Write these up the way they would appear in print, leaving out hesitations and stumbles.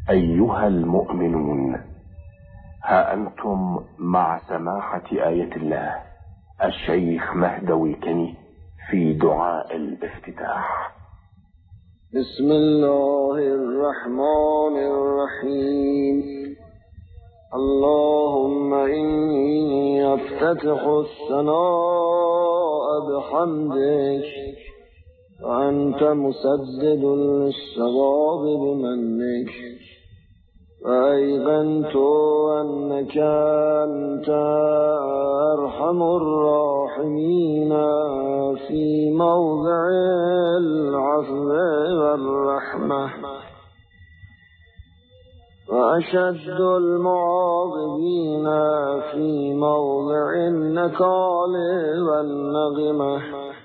أيها المؤمنون، ها أنتم مع سماحة آية الله الشيخ مهدوي كني في دعاء الافتتاح. بسم الله الرحمن الرحيم. اللهم إني أفتتح الثناء بحمدك، وأنت مسدد للصواب بمنك، وأيقنت أنك أنت أرحم الراحمين في موضع العفو والرحمة، وأشد المعاقبين في موضع النكال والنغمة،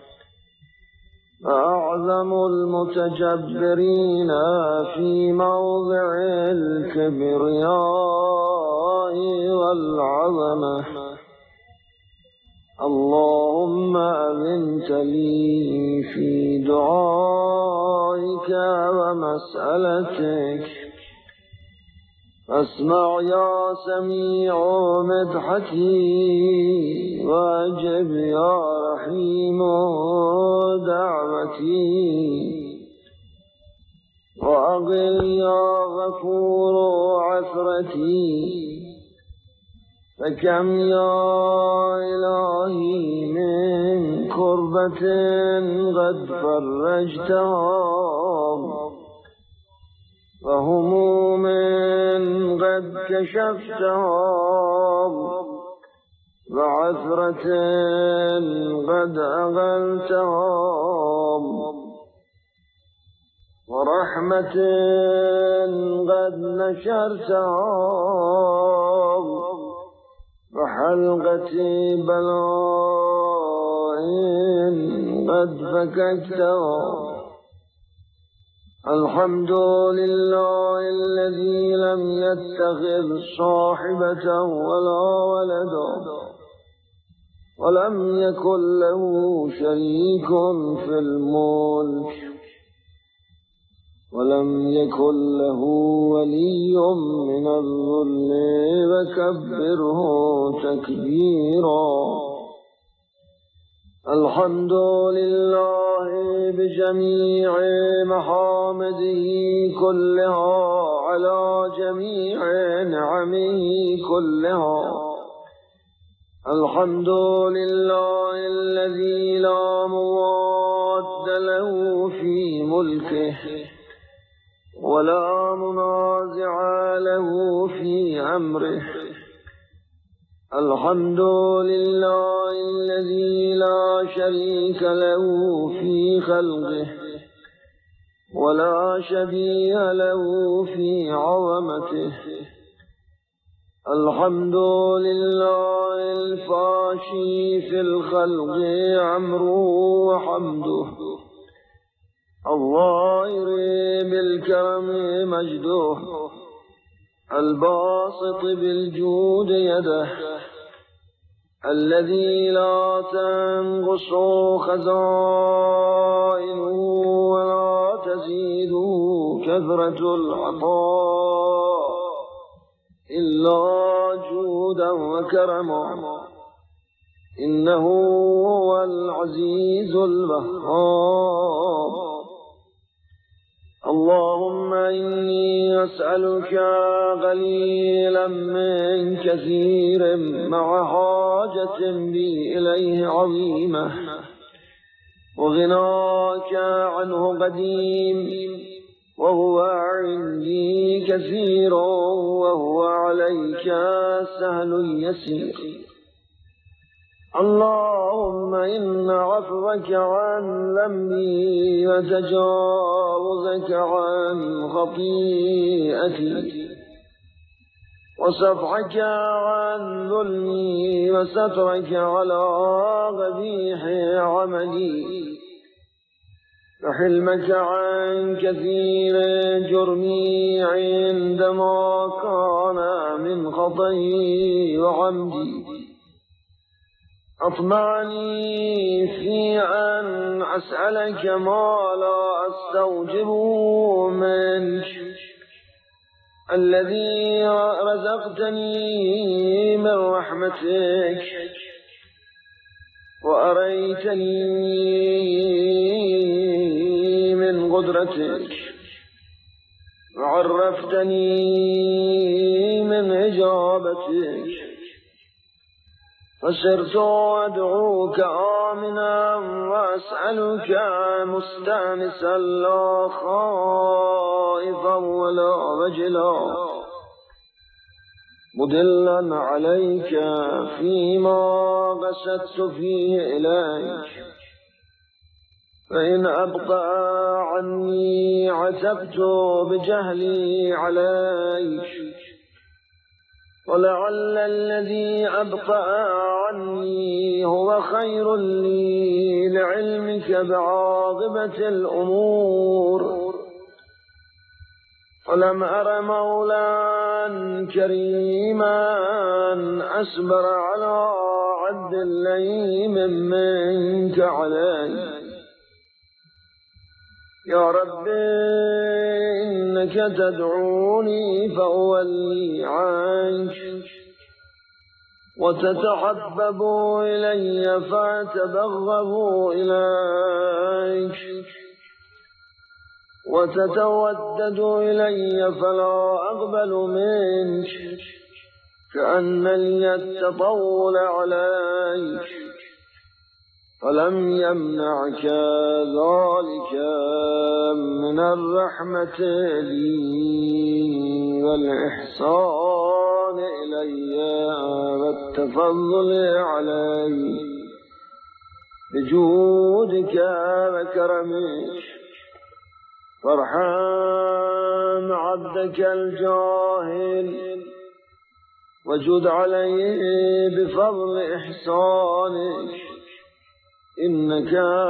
وأعظم المتجبرين في موضع الكبرياء والعظمة. اللهم أذنت لي في دعائك ومسألتك، فاسمع يا سميع مدحتي، واجب يا رحيم دعوتي، وأقل يا غفور عثرتي. فكم يا إلهي من كربة قد فرجتها، وهموم قد كشفتها، وعثرة قد أغلتها، ورحمة قد نشرتها، وحلقة بلاء قد فككتها. الحمد لله الذي لم يتخذ صاحبة ولا ولدا، ولم يكن له شريك في الملك، ولم يكن له ولي من الذل، وكبره تكبيرا. الحمد لله بجميع محامده كلها، على جميع نعمه كلها. الحمد لله الذي لا مواد له في ملكه، ولا منازع له في أمره. الحمد لله الذي لا شريك له في خلقه، ولا شبيه له في عظمته. الحمد لله الفاشي في الخلق أمره وحمده، الظاهر بالكرم مجده، الباسط بالجود يده، الذي لا تنقص خزائنه ولا تزيد كثرة العطاء إلا جودا وكرما. إنه هو العزيز الوهاب. اللهم إني أسألك قليلا من كثير، مع حاجة بي إليه عظيمة، وغناك عنه قديم، وهو عندي كثير، وهو عليك سهل يسير. اللهم إن عفوك عن ذنبي، وتجاوزك عن خطيئتي، وصفحك عن ظلمي، وسترك على قبيح عملي، وحلمك عن كثير جرمي عندما كان من خطئي وعمدي. أطمعني في أن أسألك ما لا أستوجب منك، الذي رزقتني من رحمتك وأريتني من قدرتك وعرفتني من إجابتك فصرت أدعوك آمنا وأسألك مستأنسا لا خائفا ولا وجلا مدلا عليك فيما قصدت فيه إليك فإن أبطأ عني عتبت بجهلي عليك ولعل الذي أبطأ عني هو خير لي لعلمك بعاقبة الأمور فلم أر مولا كريما أصبر على عبد اللئيم منك علي يا رب إنك تدعوني فأولي عنك وتتحبب إلي فأتبغض إليك وتتودد إلي فلا أقبل منك كأنني التطول عليك فلم يمنعك ذلك من الرحمة لي والإحسان إلي والتفضل علي بجودك وكرمك فارحم عبدك الجاهل وجد عليه بفضل إحسانك إنك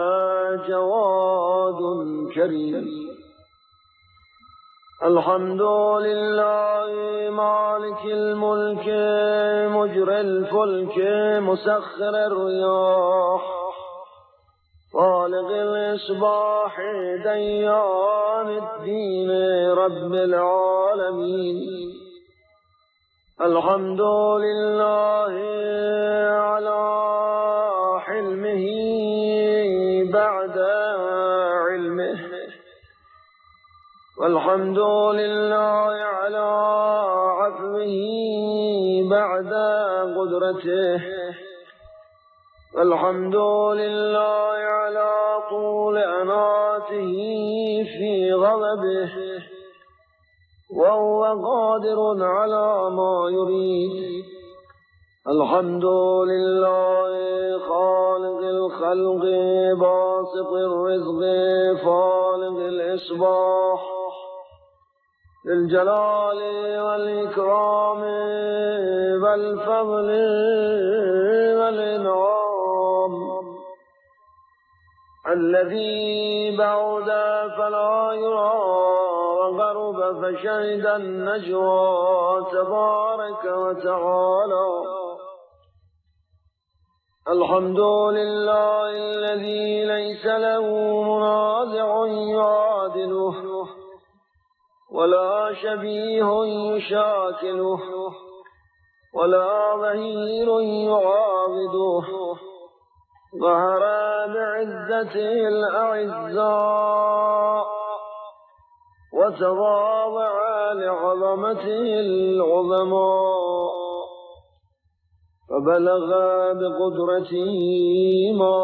جواد كريم الحمد لله مالك الملك مجري الفلك مسخر الرياح خالق الإصباح ديان الدين رب العالمين الحمد لله على حلمه بعد علمه والحمد لله على عفوه بعد قدرته والحمد لله على طول أناته في غضبه وهو قادر على ما يريد الحمد لله خالق الخلق باسط الرزق فالق الإصباح بالجلال والإكرام والفضل والإنعام الذي بعد فلا يرى وغرب فشهد النجوى تبارك وتعالى الحمد لله الذي ليس له منازع يعادله ولا شبيه يشاكله ولا ظهير يعاضده ظهر بعزته الأعزاء وتواضع لعظمته العظماء فبلغ بقدرته ما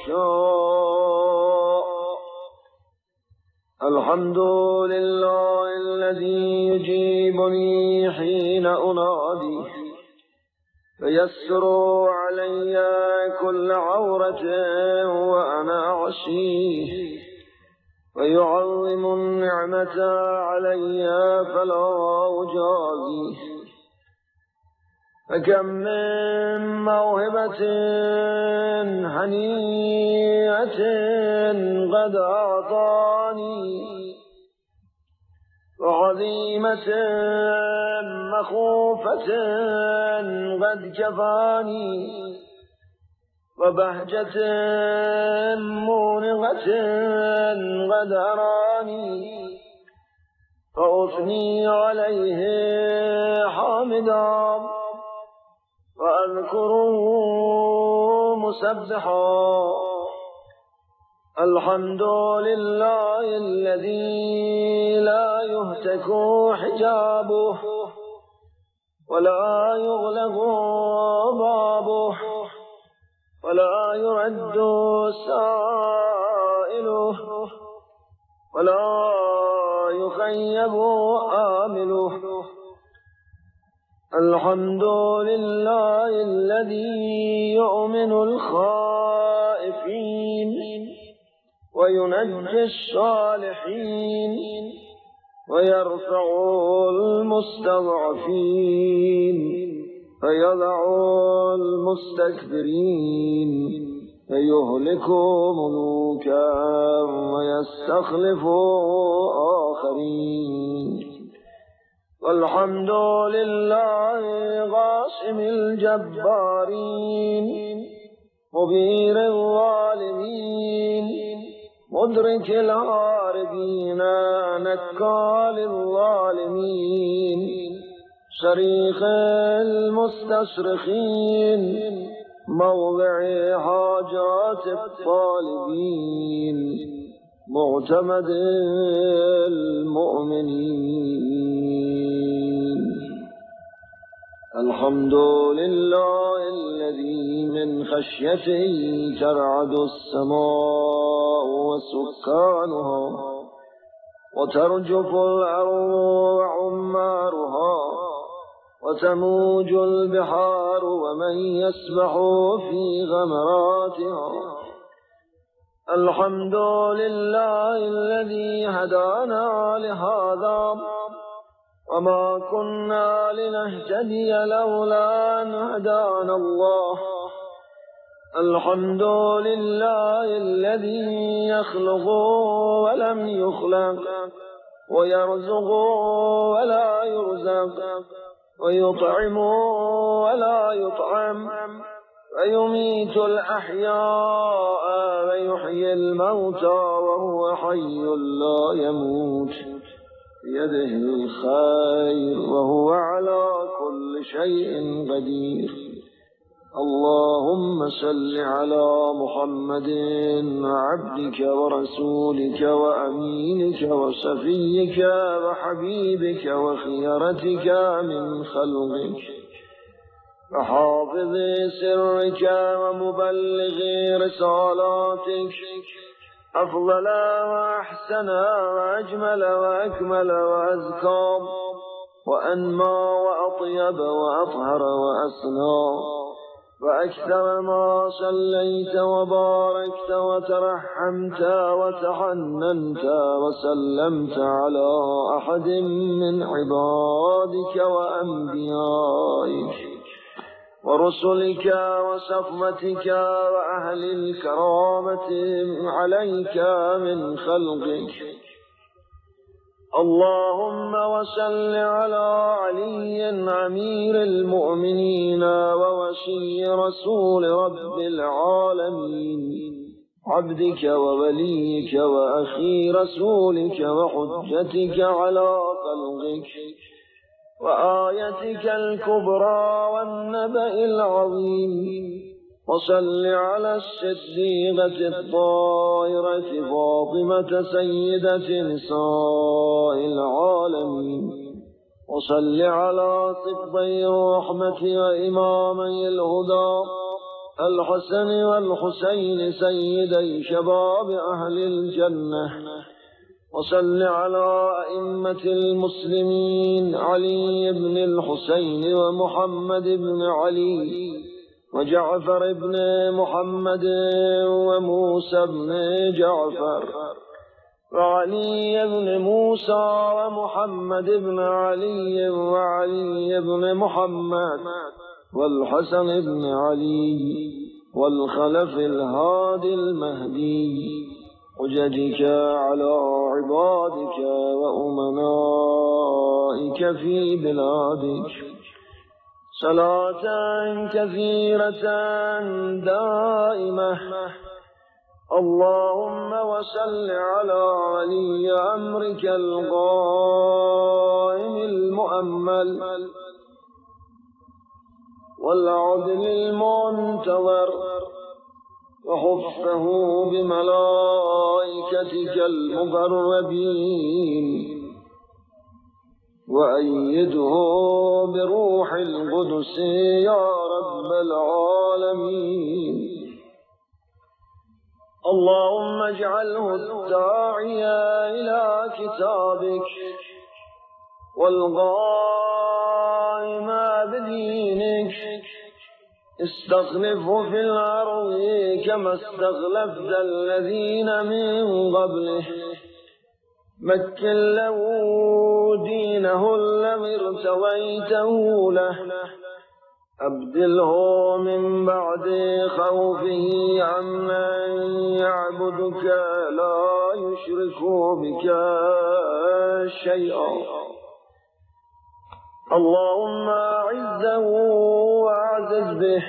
يشاء الحمد لله الذي يجيبني حين أنادي فيسر علي كل عورة وأنا عشيه ويعظم النعمة علي فلا أجازيه فكم من موهبة هنيئة قد أعطاني وعظيمة مخوفة قد كفاني وبهجة مونغة قد أراني فأثني عليه حامدا وأذكره مسبحا. الحمد لله الذي لا يهتك حجابه ولا يغلق بابه ولا يرد سائله ولا يخيب آمله. الحمد لله الذي يؤمن الخائفين وينجي الصالحين ويرفع المستضعفين ويضع المستكبرين فيهلك ملوكا ويستخلف آخرين. والحمد لله غاصم الجبارين مبير الظالمين مدرك العارفين نكال الظالمين شريك المستصرخين موضع حاجات الطالبين معتمد المؤمنين. الحمد لله الذي من خشيته ترعد السماء وسكانها وترجف الأرض وعمارها وتموج البحار ومن يسبح في غمراتها. الحمد لله الذي هدانا لهذا وما كنا لنهتدي لولا أن هدانا الله. الحمد لله الذي يخلق ولم يخلق ويرزق ولا يرزق ويطعم ولا يطعم ويميت الأحياء ويحيي الموتى وهو حي لا يموت بيده الخير وهو على كل شيء قدير. اللهم صل على محمد عبدك ورسولك وأمينك وصفيك وحبيبك وخيرتك من خلقك وحافظ سرك ومبلغ رسالاتك أفضل وأحسن وأجمل وأكمل وأزكى وأنمى وأطيب وأطهر وأسنى وأكثر ما صليت وباركت وترحمت وتحننت وسلمت على أحد من عبادك وأنبيائك ورسلك وصفوتك وأهل الكرامة عليك من خلقك. اللهم وصل على علي أمير المؤمنين ووصي رسول رب العالمين عبدك ووليك وأخي رسولك وحجتك على خلقك وآيتك الكبرى والنبأ العظيم. وصل على الصديقة الطاهرة فاطمة سيدة نساء العالمين. وصل على صبطي الرحمة وإمامي الهدى الحسن والحسين سيدي شباب أهل الجنة. وصل على أئمة المسلمين علي بن الحسين ومحمد بن علي وجعفر بن محمد وموسى بن جعفر وعلي بن موسى ومحمد بن علي وعلي بن محمد والحسن بن علي والخلف الهادي المهدي حججك على عبادك وأمنائك في بلادك صلاة كثيرة دائمة اللهم وصل على ولي أمرك القائم المؤمل والعدل المنتظر وحفه بملائكتك المقربين وأيده بروح القدس يا رب العالمين. اللهم اجعله الداعي إلى كتابك والقائم بدينك، استخلفه في الأرض كما استخلفت الذين من قبله، مكن له دينه الذي ارتويته له، أبدله من بعد خوفه عمن يعبدك لا يشرك بك شيئا. اللهم أعزه وأعزز به،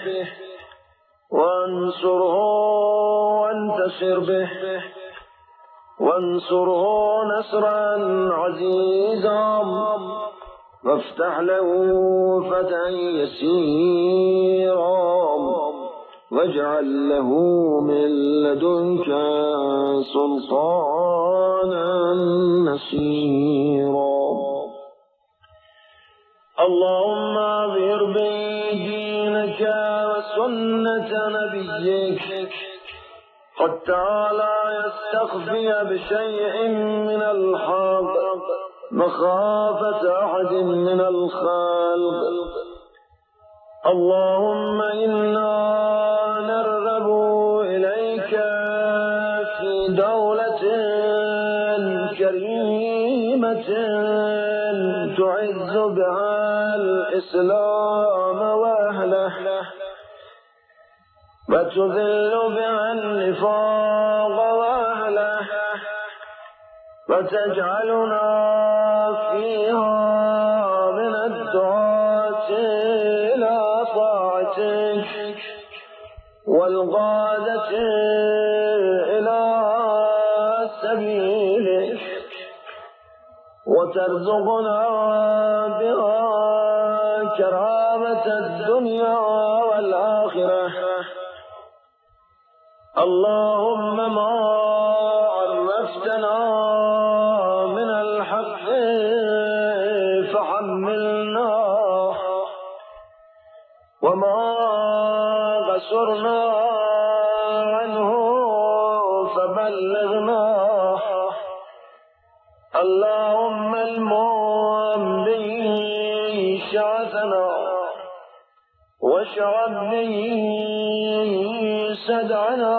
وانصره وانتصر به، وانصره نصرا عزيزا، وافتح له فتحا يسيرا، واجعل له من لدنك سلطانا نصيرا. اللهم اظهر به دينك وسنة نبيك حتى لا يستخفي بشيء من الحق مخافة أحد من الخلق. اللهم إنا نرغب إليك في دولة كريمة تعز بها الإسلام وأهله، وتذل بها النفاق وأهله، وتجعلنا فيها من الدعاة إلى طاعتك والقادة إلى سبيلك، وترزقنا بها كرامة الدنيا والآخرة. اللهم ما عرفتنا من الحق فحملنا، وما قصرنا عنه فبلغنا. اللهم المؤمن به شعثنا، واشرب به صدعنا،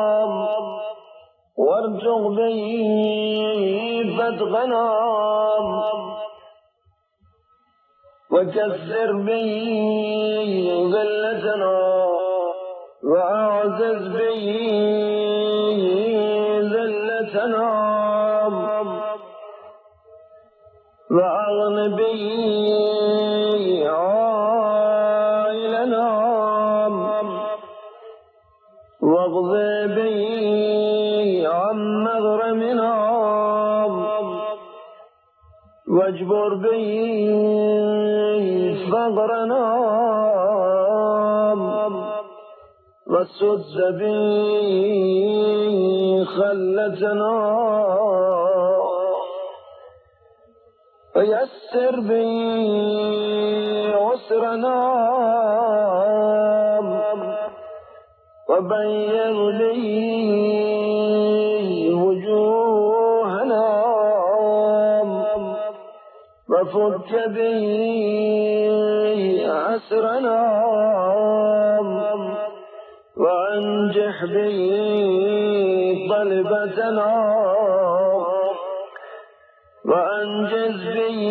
وارزق به فتقنا، وكسر به ذلتنا، وأعزز به ذلتنا، وأغن به عائلنا، واغض به عن مغرمنا، واجبر به فقرنا، وسد به خلتنا، ويسر به عسرنا، وبيض به وجوهنا، وفك به أسرنا، وأنجح به طلبتنا، وأنجز به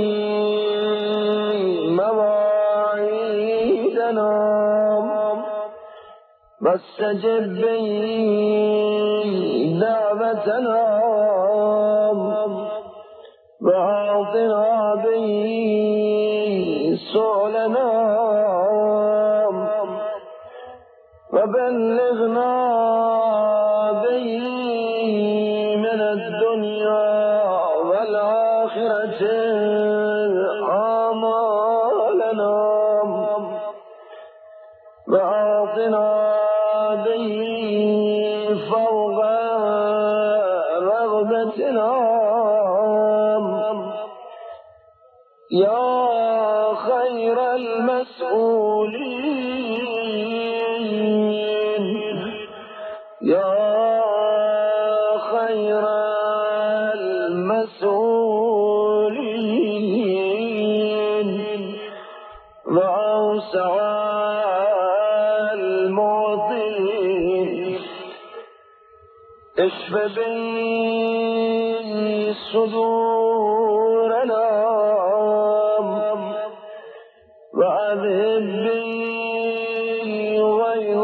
مواعيدنا، واستجب به دعوتنا، وأعطنا به سؤلنا، وبلغنا به وأعطنا به فوق رغبتنا يا خير المسؤولين يا خير المسؤولين وأوسع المعطين اشف به صدورنا وأذهب به غيظ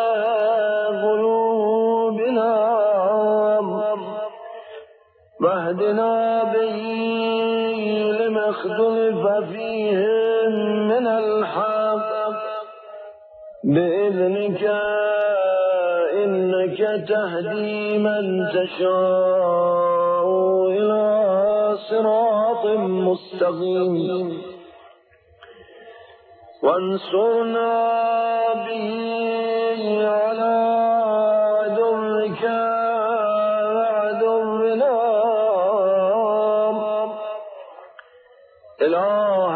قلوبنا واهدنا به لما اختلف فيه من الحق بإذنك إنك تهدي من تشاء إلى صراط مستقيم وانصرنا به على عدوك وعدونا إله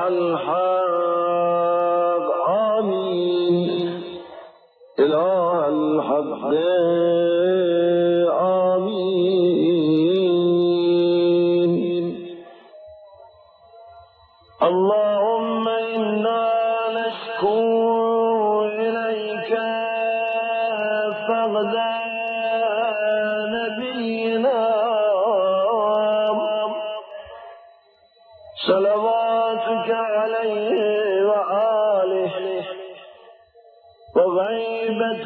الحق آمين إله الحق آمين اللهم إنا نشكو إليك فقد نبينا صلواتك عليه وآله وغيبة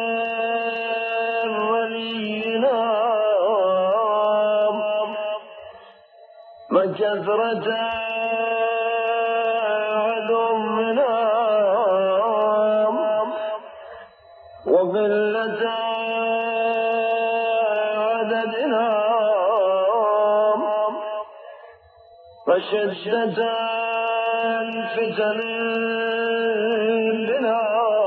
ولينا وكثرة عدونا وقلة عددنا وشدة الفتن بنا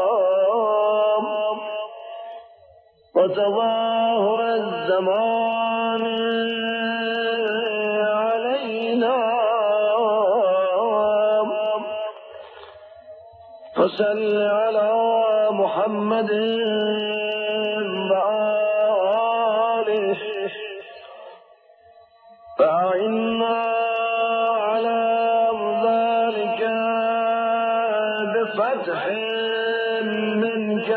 وتظاهر الزمان علينا فصل على محمد وآله فأعنا على ذلك بفتح منك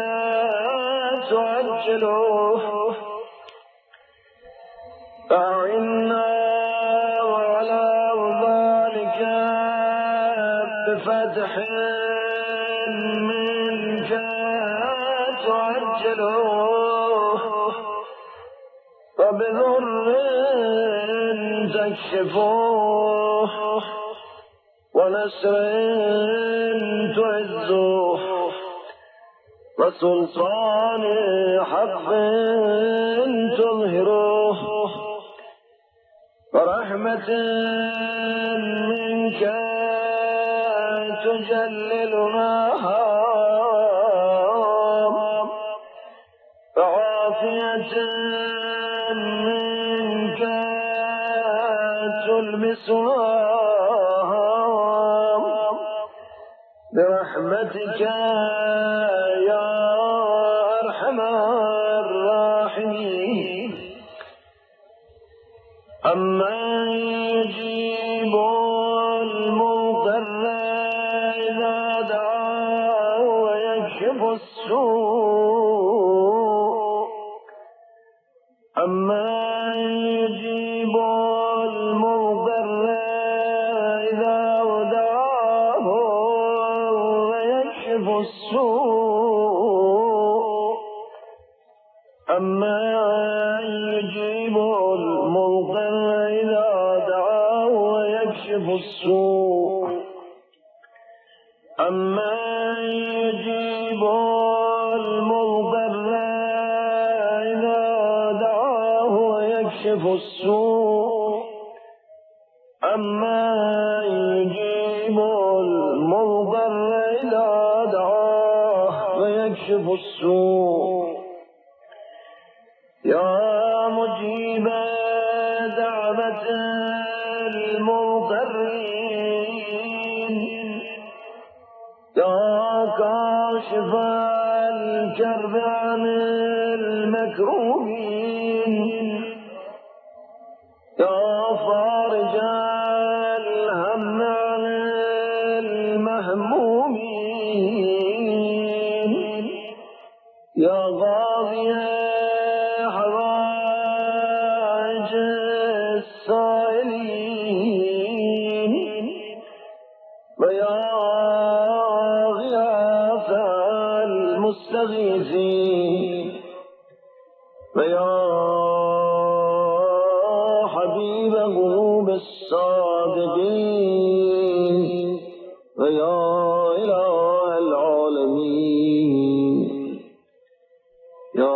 تعجله فأعنا على ذلك بفتح منك تعجله وبذر تكشفه ونسر تعزه وسلطان حق تظهره ورحمة منك تجللناها وعافية منك تلبسها برحمتك يا أرحم الراحمين أما يجيب المضطر إذا دعاه ويكشف السوء أما يجيب المضطر إذا دعاه ويكشف السوء أما يجيب المضطر إذا دعاه ويكشف السوء أما يجيب المضطر إذا دعاه ويكشف السوء أما يجيب المضطر إذا دعاه كاشف السوء يا مجيب دعوة المضطرين يا كاشف الكرب عن المكروبين يا فارج الهم عن المهمومين يا قاضي حوائج السائلين ويا غياث المستغيثين ويا حبيب قلوب الصادقين ويا إله العالمين يا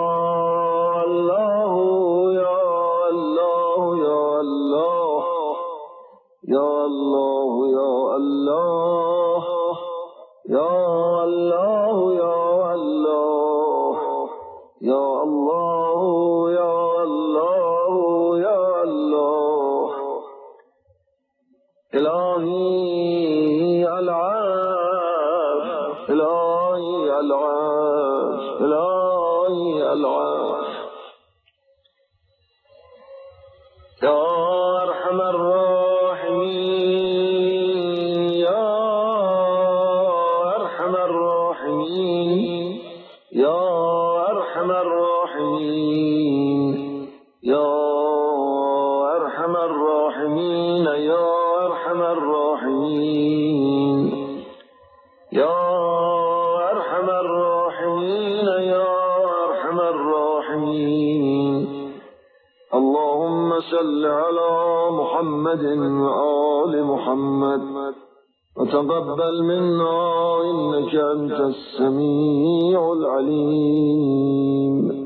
الله يا الله يا الله يا الله يا الله يا الله يا الله يا الله يا الله يا الله إلهي العاف إلهي العاف إلهي العاف يا أرحم الراحمين يا أرحم الراحمين يا أرحم الراحمين يا أرحم الراحمين يا أرحم الراحمين يا أرحم الراحمين يا أرحم الراحمين اللهم صل على محمد وآل محمد وتقبل منا إنك أنت السميع العليم